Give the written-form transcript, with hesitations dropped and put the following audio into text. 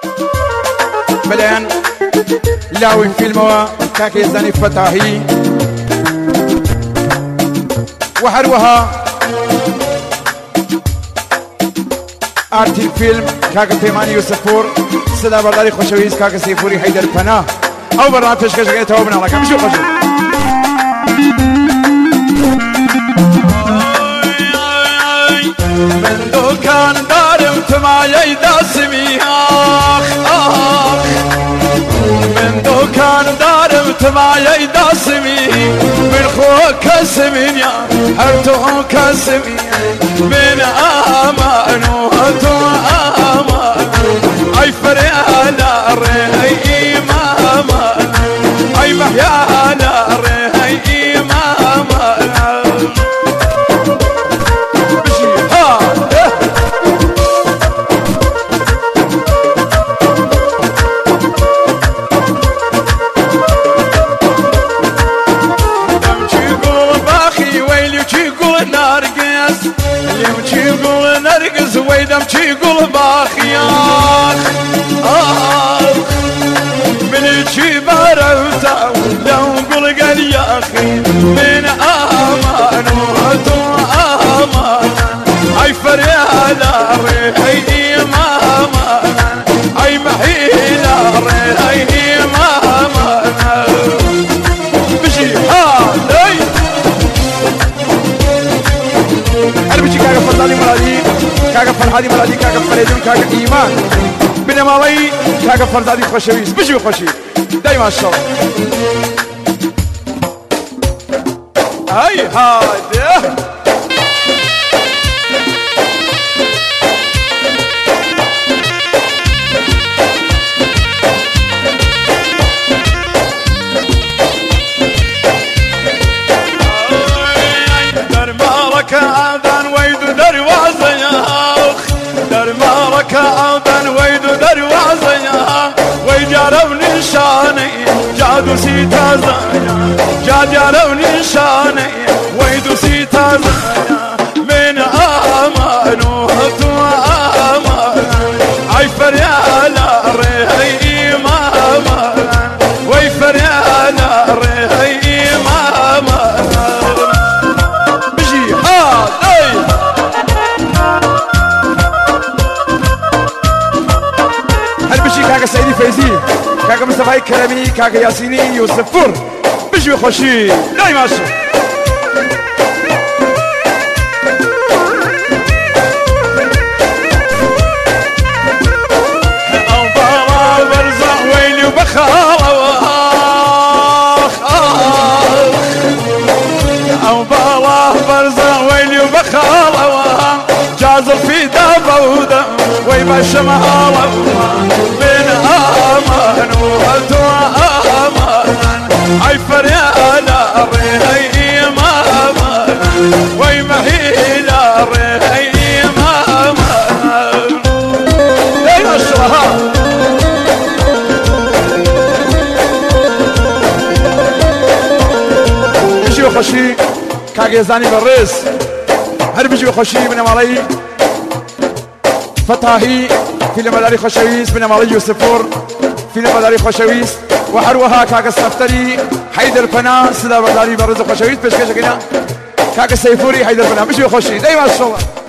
بلان لاوي فيلموا كاكي زاني فتاهي وحروها آرتی فیلم کاک پیمانی یوسفور صدا برداری خوشویز کاک سیفوری حیدر پناه او برنامه پیشکش کنید تا بنا لکه میشو خوشو من دکان دارم تمایه داسمی آخ آخ من دکان دارم تمایه داسمی من خو کسمی یا هر تو کسمی من آمان و تو آمان ای فریالا ری ماما ای محیالا ری ماما ويدم تيقول باخيان آخ من جبارته لو قل قال يا أخي من آمان وتو آمان أي فريالا ريحي ماما أي محيلا ريحي ماما بشي هاي أنا بشي كاكا فرطاني مرادي كاكا فرحاني مرادي كاكا فريدون كاكا إيمان بنا مالي كاكا فرزادي خوشويس بشو خوشي دايما الشر هاي هاي دربارك عادان ويد دروازة دربارك عودن ويد دروازيا ويجارو نشاني جادو سيتا زايا جادو نشاني ويدو سيتا زايا من آمان وهتو آمان اي فريالا ريهي ماما وي فريالا ريهي ماما بجي هاي كاكا سيدي فايزي كاكا مصطفى كرمي كاكا ياسيني يوسفور بجوي خوشي لا ماشي او بابا برزع ويلي وبخاله او بابا برزع ويلي وبخاله جازر في دابوده ويبش مهاله من آمان وهتو آمان أي فريالا ريهي ماما وي مهيلا ريهي ماما دايما الشرها بيجي وخشي كاقي زاني بالريس هل بيجي وخشي من مالي فتاهي فيلم داري خوشويس من مالي يوسفور فيلم داري خوشويس وحروها كاكا السفتري حيدر پناه صدا داري برز خوشويس پیشکش کنا كاكا سيفوري حيدر پناه بشو خوشي دايما الشغل